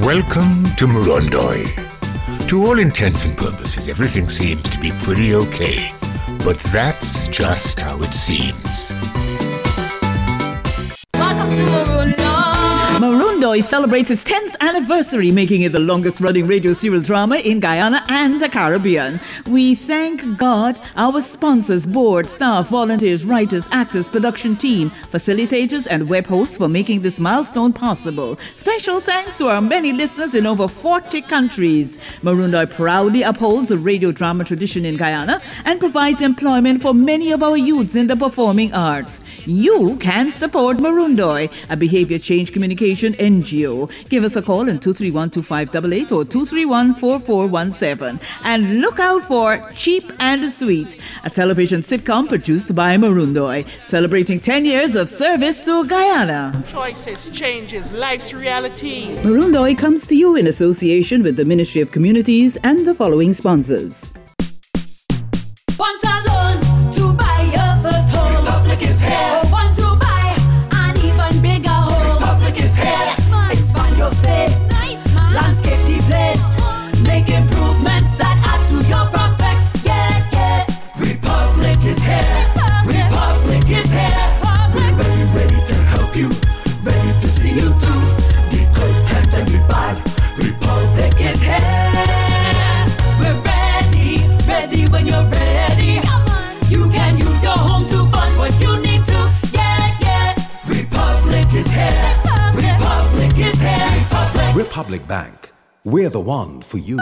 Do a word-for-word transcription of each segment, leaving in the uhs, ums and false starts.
Welcome to Murundoi. To all intents and purposes, everything seems to be pretty okay. But that's just how it seems. Welcome to Murundoi. Murundoi celebrates its tenth anniversary, making it the longest-running radio serial drama in Guyana and the Caribbean. We thank God, our sponsors, board, staff, volunteers, writers, actors, production team, facilitators, and web hosts for making this milestone possible. Special thanks to our many listeners in over forty countries. Murundoi proudly upholds the radio drama tradition in Guyana and provides employment for many of our youths in the performing arts. You can support Murundoi, a behavior change communication N G O. Give us a call on two three one, two five eight eight or two three one, four four one seven. And look out for Cheap and Sweet, a television sitcom produced by Murundoi, celebrating ten years of service to Guyana. Choices, changes, life's reality. Murundoi comes to you in association with the Ministry of Communities and the following sponsors. Want a loan to buy your first home? Republic is here. Or want to buy an even bigger home? Republic is here. Yes, man. Expand your space. Nice, man. Landscape the place. Make improvements that add to your prospects. Yeah, yeah. Republic is here. Republic. Republic is here. We're very ready to help you. Ready to see you through. The good times and the bad. Republic is here. We're ready. Ready when you're ready. Come on. You can use your home to fund what you need to. Yeah, yeah. Republic is here. Republic is here. Republic. Republic Bank. We're the one for you.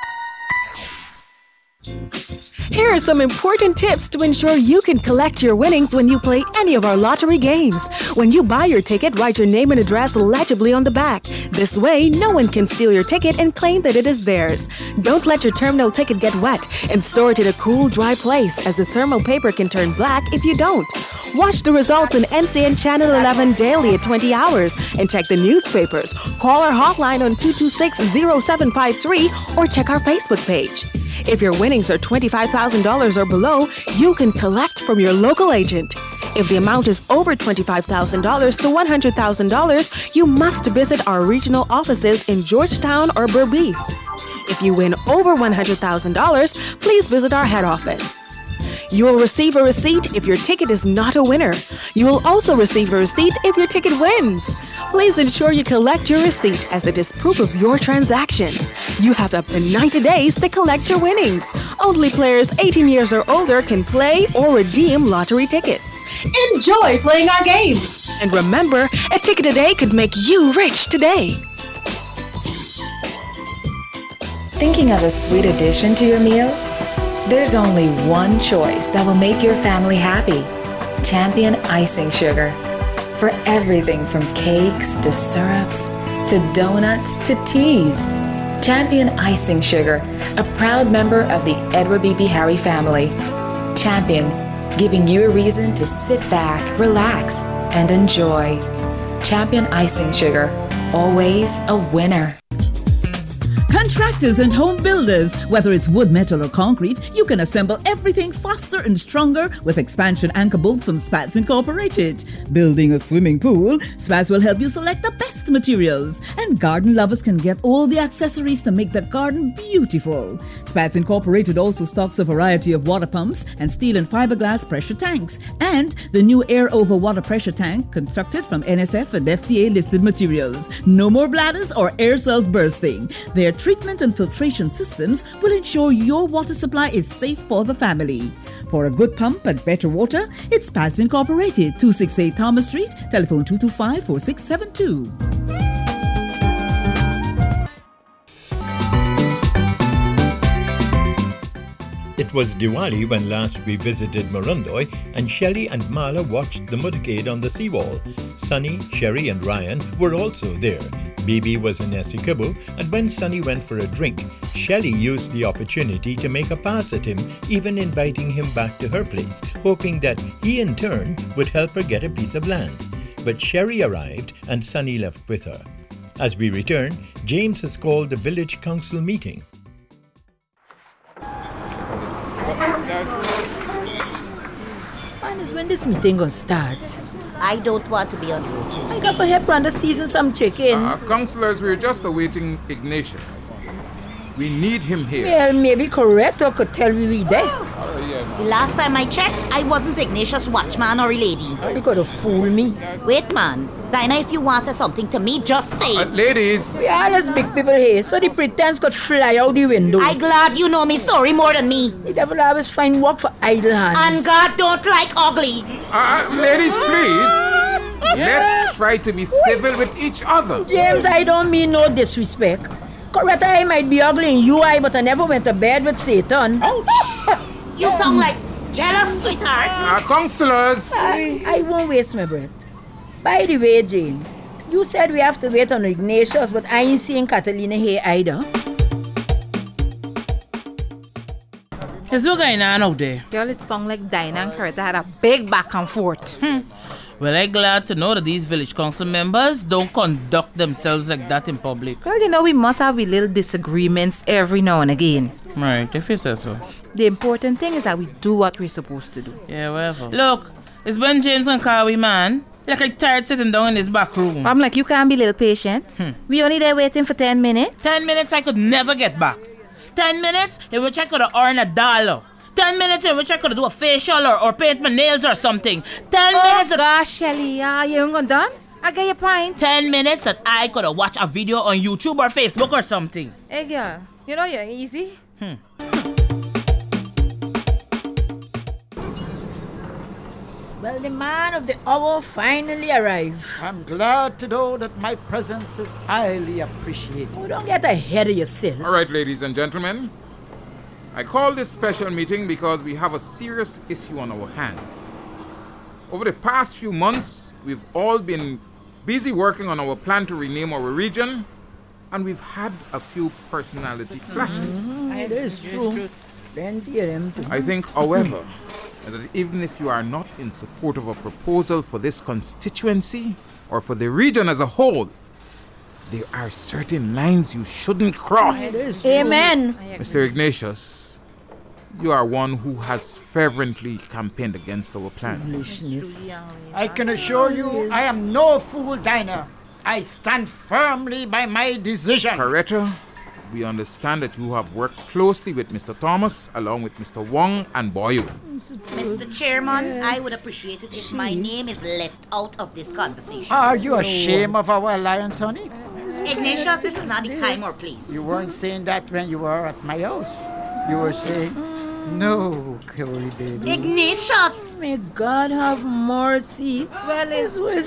Here are some important tips to ensure you can collect your winnings when you play any of our lottery games. When you buy your ticket, write your name and address legibly on the back. This way, no one can steal your ticket and claim that it is theirs. Don't let your terminal ticket get wet and store it in a cool, dry place, as the thermal paper can turn black if you don't. Watch the results on N C N Channel eleven daily at twenty hours and check the newspapers. Call our hotline on two two six, zero seven five three or check our Facebook page. If your winnings are twenty-five thousand dollars or below, you can collect from your local agent. If the amount is over twenty-five thousand dollars to one hundred thousand dollars, you must visit our regional offices in Georgetown or Berbice. If you win over one hundred thousand dollars, please visit our head office. You will receive a receipt if your ticket is not a winner. You will also receive a receipt if your ticket wins. Please ensure you collect your receipt, as it is proof of your transaction. You have up to ninety days to collect your winnings. Only players eighteen years or older can play or redeem lottery tickets. Enjoy playing our games! And remember, a ticket a day could make you rich today. Thinking of a sweet addition to your meals? There's only one choice that will make your family happy. Champion Icing Sugar. For everything from cakes to syrups to donuts to teas. Champion Icing Sugar, a proud member of the Edward Beebe Harry family. Champion, giving you a reason to sit back, relax, and enjoy. Champion Icing Sugar, always a winner. Contractors and home builders, whether it's wood, metal, or concrete, you can assemble everything faster and stronger with expansion anchor bolts from Spats Incorporated. Building a swimming pool, Spats will help you select the best materials, and garden lovers can get all the accessories to make the garden beautiful. Spats Incorporated also stocks a variety of water pumps and steel and fiberglass pressure tanks, and the new Air Over Water Pressure Tank constructed from N S F and F D A listed materials. No more bladders or air cells bursting. Their treatment and filtration systems will ensure your water supply is safe for the family. For a good pump and better water, it's Spats Incorporated, two sixty-eight Thomas Street, telephone two two five, four six seven two. It was Diwali when last we visited Murundoi, and Shelley and Mala watched the motorcade on the seawall. Sunny, Sherry and Ryan were also there. Bibi was in Essequibo, and when Sunny went for a drink, Shelley used the opportunity to make a pass at him, even inviting him back to her place, hoping that he in turn would help her get a piece of land. But Sherry arrived and Sunny left with her. As we return, James has called the village council meeting. Man, is when this meeting gonna start? I don't want to be on road. I got to help run the season some chicken. Uh, councillors, we're just awaiting Ignatius. We need him here. Well, maybe Corretto could tell me we there. Oh, yeah, The last time I checked, I wasn't Ignatius' watchman or a lady. You could have fooled me. Wait, man. Dinah, if you want to say something to me, just say Uh, it. ladies, We all as big people here, so the pretense could fly out the window. I glad you know me story more than me. The devil always find work for idle hands. And God don't like ugly. uh, ladies, please. Let's try to be civil with each other. James, I don't mean no disrespect. Coretta, I might be ugly in you eye, but I never went to bed with Satan. You sound like jealous, sweetheart. Uh, councillors. I, I won't waste my breath. By the way, James, you said we have to wait on Ignatius, but I ain't seeing Catalina here either. What's going on out there? Girl, it sounds like Dinah and Coretta had a big back and forth. Hmm. Well, I'm glad to know that these village council members don't conduct themselves like that in public. Well, you know, we must have we little disagreements every now and again. Right, if you say so. The important thing is that we do what we're supposed to do. Yeah, whatever. Look, it's when James and Kawi, man. Like I'm tired sitting down in this back room. I'm like, you can't be a little patient. Hmm. We only there waiting for ten minutes. Ten minutes I could never get back. Ten minutes in which I could have earned a dollar. Ten minutes in which I could do a facial or, or paint my nails or something. Ten oh minutes. Oh gosh, Shelly, ah, you ain't gonna done? I get your point. Ten minutes that I could have watched a video on YouTube or Facebook or something. Hey girl, you know you're easy. Hmm. Well, the man of the hour finally arrived. I'm glad to know that my presence is highly appreciated. Oh, don't get ahead of yourself. All right, ladies and gentlemen. I call this special meeting because we have a serious issue on our hands. Over the past few months, we've all been busy working on our plan to rename our region, and we've had a few personality clashes. Mm-hmm. It is true. Plenty of them too. I think, however, that even if you are not in support of a proposal for this constituency or for the region as a whole, there are certain lines you shouldn't cross. Amen. Mister Ignatius, you are one who has fervently campaigned against our plans. I can assure you, I am no fool, Dinah. I stand firmly by my decision. Coretta, we understand that you have worked closely with Mister Thomas along with Mister Wong and Boyu. Mister Chairman, yes. I would appreciate it if my name is left out of this conversation. Are you ashamed of our alliance, honey? Ignatius, this is not the time or place. You weren't saying that when you were at my house. You were saying, no, Curry baby. Ignatius! May God have mercy. Well, this was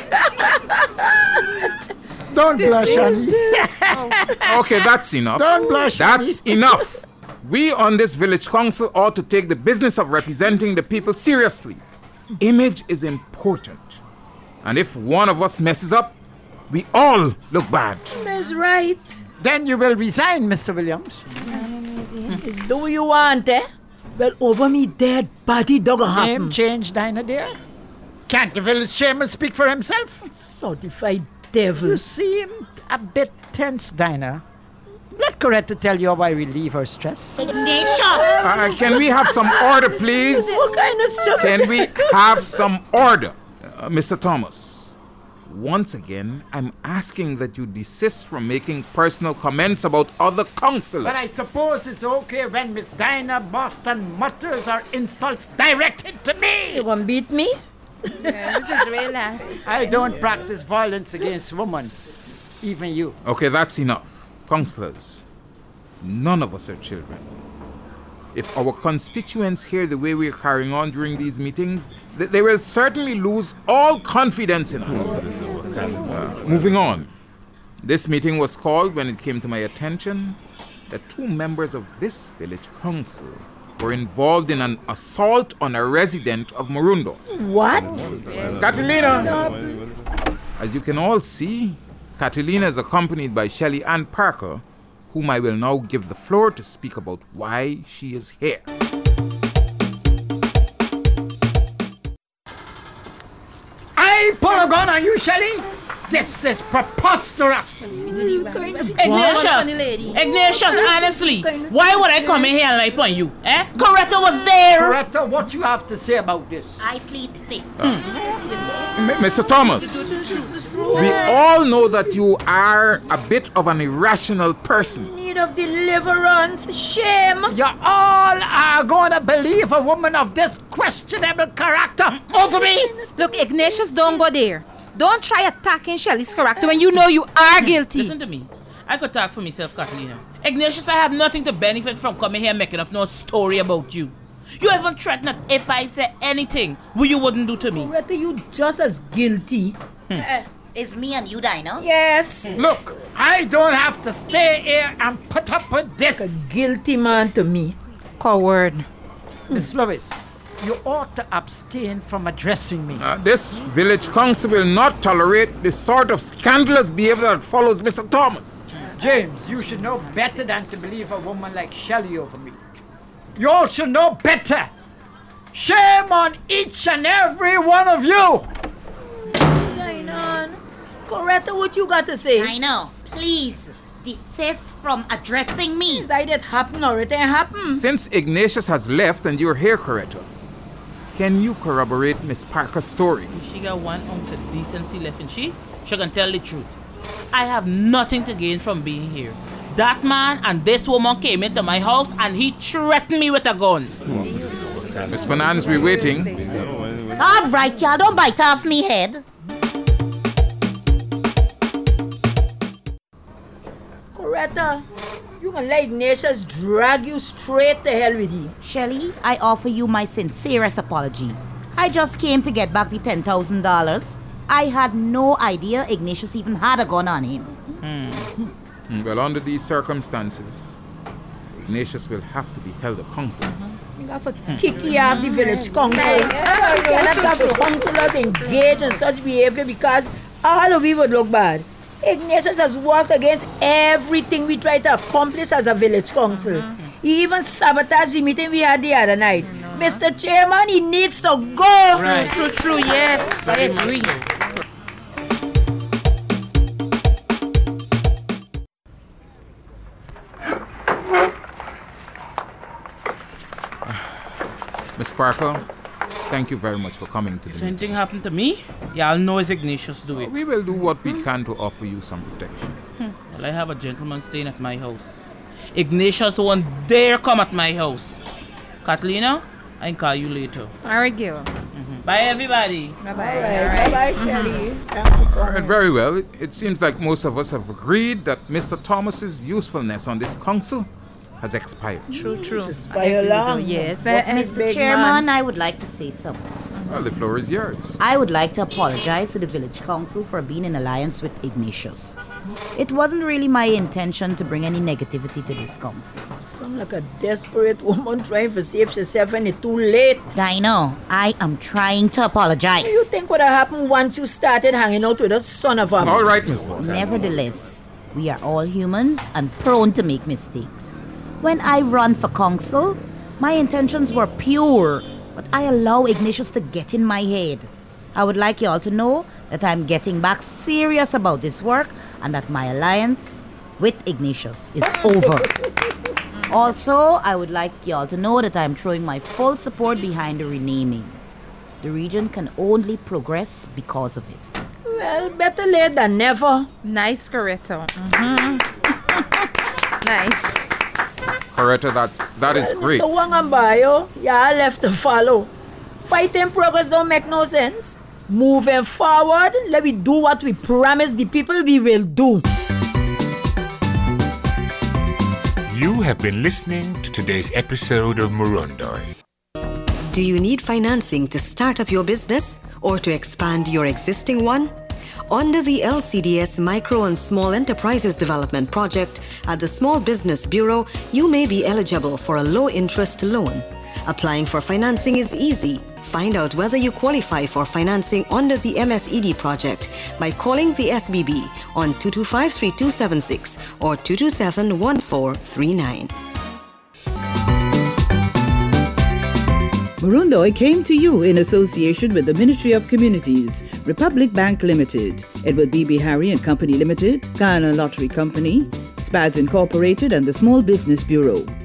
Don't blush, honey. Okay, that's enough. Don't blush, That's enough. We on this village council ought to take the business of representing the people seriously. Image is important. And if one of us messes up, we all look bad. That's right. Then you will resign, Mister Williams. Is do you want, eh? Well, over me dead body dog happen. Name change, Dinah, dear. Can't the village chairman speak for himself? Certified devil. You seem a bit tense, Dinah. Let Coretta tell you why we leave her stress. Ignatius! Uh, can we have some order, please? What kind of stuff? Can we have some order? Uh, Mister Thomas, once again, I'm asking that you desist from making personal comments about other councillors. But I suppose it's okay when Miss Dinah Boston mutters or insults directed to me. You gonna beat me? Yeah, this is real life. I don't practice violence against women. Even you. Okay, that's enough. Councillors, none of us are children. If our constituents hear the way we're carrying on during these meetings, th- they will certainly lose all confidence in us. Uh, moving on. This meeting was called when it came to my attention that two members of this village council were involved in an assault on a resident of Morundo. What? Catalina! As you can all see, Catalina is accompanied by Shelly Ann Parker, whom I will now give the floor to speak about why she is here. I pull a gun on you, Shelly? This is preposterous. Ignatius, Ignatius, honestly, why would I come in here and lie upon you? Eh? Coretta was there. Coretta, what you have to say about this? I plead fifth. M- Mister Thomas, we all know that you are a bit of an irrational person. Need of deliverance, shame. You all are gonna believe a woman of this questionable character over me? Look, Ignatius, don't go there. Don't try attacking Shelly's character when you know you are guilty. Listen to me. I could talk for myself, Catalina. Ignatius, I have nothing to benefit from coming here making up no story about you. You even threatened that if I say anything, what you wouldn't do to me. Coretta, you just as guilty. Hmm. Uh, it's me and you, Dinah. Yes. Look, I don't have to stay here and put up with this. A guilty man to me. Coward. Miss Lois, you ought to abstain from addressing me. Uh, this village council will not tolerate the sort of scandalous behavior that follows Mister Thomas. James, you should know better than to believe a woman like Shelley over me. You all should know better. Shame on each and every one of you. Dinah, Coretta, what you got to say? I know. Please, desist from addressing me. Is that it happen or it ain't happen? Since Ignatius has left and you're here, Coretta, can you corroborate Miss Parker's story? If she got one ounce of decency left in she, she can tell the truth. I have nothing to gain from being here. That man and this woman came into my house and he threatened me with a gun. Miss Fernandez, we're waiting. All right, y'all, don't bite off me head. Coretta, you can let Ignatius drag you straight to hell with you. Shelley, I offer you my sincerest apology. I just came to get back the ten thousand dollars. I had no idea Ignatius even had a gun on him. Hmm. Well, under these circumstances, Ignatius will have to be held accountable. You have to kick you out of the village council. You cannot have the councillors engage in such behavior because all of we would look bad. Ignatius has worked against everything we tried to accomplish as a village council. He even sabotaged the meeting we had the other night. Mister Chairman, he needs to go. Right. True, true, yes, I agree. Miss Parker, thank you very much for coming to the If meeting. anything happened to me, y'all know it's Ignatius do it. We will do what we can to offer you some protection. Hmm. Well, I have a gentleman staying at my house. Ignatius won't dare come at my house. Catalina, I can call you later. All right, girl. Mm-hmm. Bye, everybody. Bye-bye. Bye-bye, Shelley. Thanks for All right, coming. very well. It, it seems like most of us have agreed that Mister Thomas's usefulness on this council has expired. True, true. Expire long. Yes. What Uh, Mister Mister Chairman, I would like to say something. Well, the floor is yours. I would like to apologize to the village council for being in alliance with Ignatius. It wasn't really my intention to bring any negativity to this council. Sound like a desperate woman trying to save herself and it's too late. I know. I am trying to apologize. What do you think would have happened once you started hanging out with a son of a... All right, Miss Boss. Nevertheless, we are all humans and prone to make mistakes. When I run for council, my intentions were pure, but I allow Ignatius to get in my head. I would like you all to know that I'm getting back serious about this work and that my alliance with Ignatius is over. Also, I would like you all to know that I'm throwing my full support behind the renaming. The region can only progress because of it. Well, better late than never. Nice, Coretta. Mm-hmm. Nice. Coretta, that's, that is Well, great. Mister Wangambayo, y'all left to follow. Fighting progress don't make no sense. Moving forward, let me do what we promised the people we will do. You have been listening to today's episode of Morondoi. Do you need financing to start up your business or to expand your existing one? Under the L C D S Micro and Small Enterprises Development Project at the Small Business Bureau, you may be eligible for a low-interest loan. Applying for financing is easy. Find out whether you qualify for financing under the M S E D project by calling the S B B on two two five, three two seven six or two two seven, one four three nine. Murundoy came to you in association with the Ministry of Communities, Republic Bank Limited, Edward Beebe Harry and Company Limited, Guyana Lottery Company, Spads Incorporated, and the Small Business Bureau.